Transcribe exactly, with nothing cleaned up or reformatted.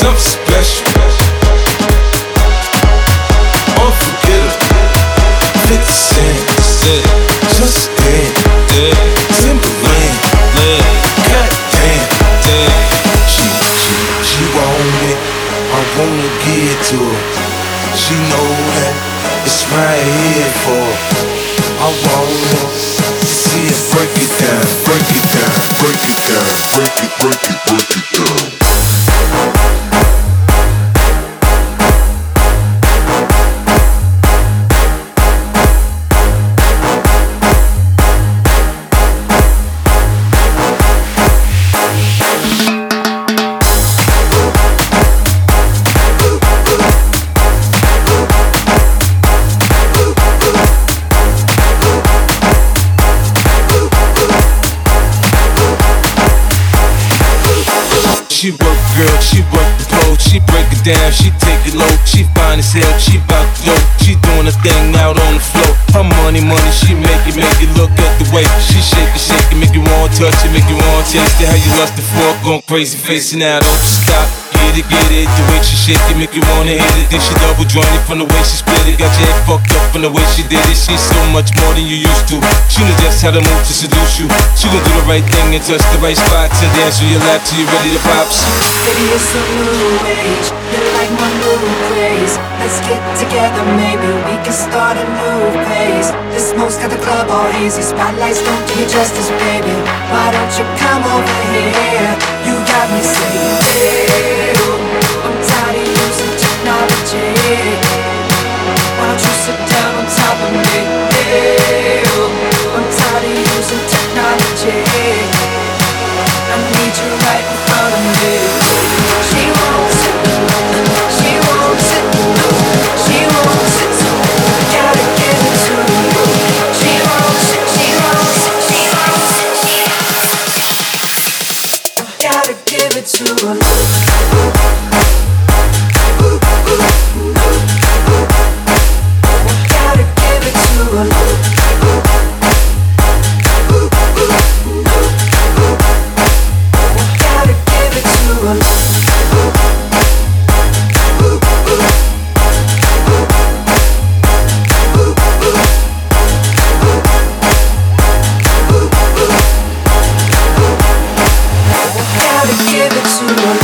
something special, unforgettable. Fifty cents, yeah. Just dance, yeah. Timberland, yeah. Goddamn, damn. She, she, she want it, I wanna give it to her. She know that it's right here for her. I wanna see her break it down, break it down, break it down, break it, break it, break it down. She work, girl, she work the pole. She break it down, she take it low. She fine as hell, she bout to go. She doing a thing out on the floor. Her money, money, she make it, make it look at the way she shake it, shake it, make you want touch it, make you want taste it. How you lust the fork, going crazy, facing out, don't you stop. Get it, get it, the way she shake it, make you wanna hit it. Then she double jointed from the way she split it. Got your head fucked up from the way she did it. She's so much more than you used to. She knows just how to move to seduce you. She gon' do the right thing and touch the right spots and dance on your lap till you ready to pop. Baby, it's a new age. You're like my new craze. Let's get together, maybe we can start a new phase. This smoke's got the club all hazy. Spotlights don't do you justice, baby. Why don't you come over here? You got me saying, hey, I'm tired of using technology. Why don't you sit down on top of me? Hey, I'm tired of using technology. I need you right in front of me. She won't sit, she won't sit, she won't sit, so I gotta give it to you. She won't sit, she won't sit, she won't sit, she won't sit. I gotta give it to her. Gotta give it to her. Gotta give it to her. Gotta give it to her.